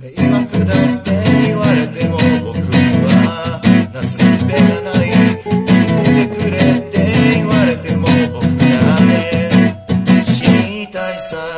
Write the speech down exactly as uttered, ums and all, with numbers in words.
迷惑だって言われても僕はなすすべがない。聞いてくれって言われても僕だね死にたいさ